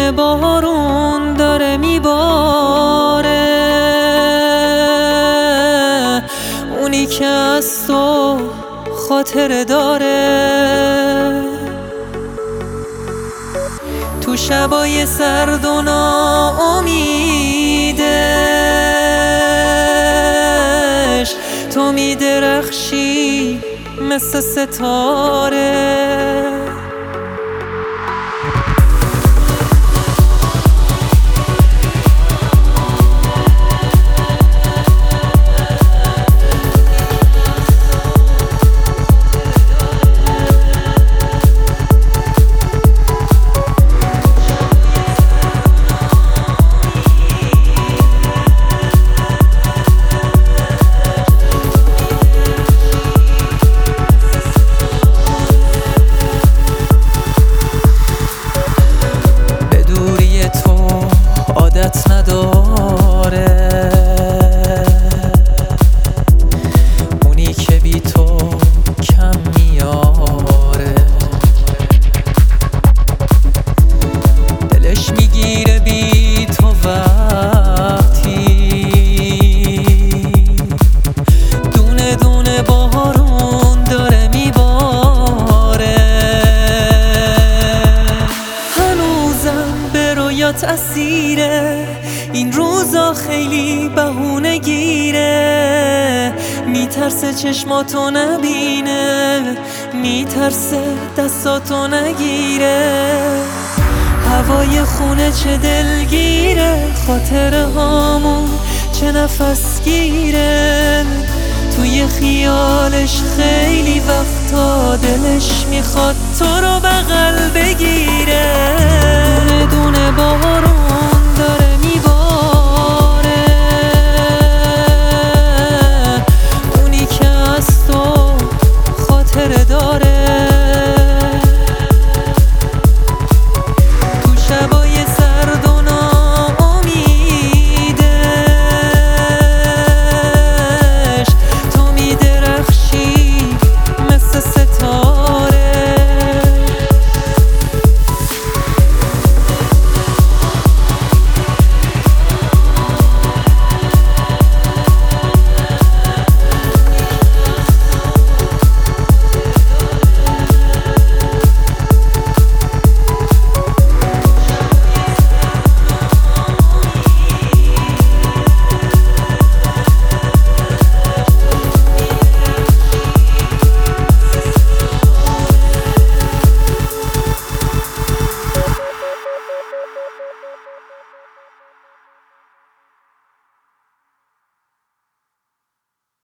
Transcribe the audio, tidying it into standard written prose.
دونه بارون داره میباره، اونی که از تو خاطره داره. تو شبای سرد و ناامیدش تو میدرخشی مثل ستاره. عادت نداره اونی که بی تو کم میاره، دلش میگیره بی تو وقتی دونه دونه بارون داره میباره. هنوزم به رویات اسیره، این روزا خیلی بهونه گیره، میترسه چشماتو نبینه، میترسه دستاتو نگیره. هوای خونه چه دلگیره، خاطره هامون چه نفس گیره، توی خیالش خیلی وقتا دلش میخواد تو رو بغل بگیره.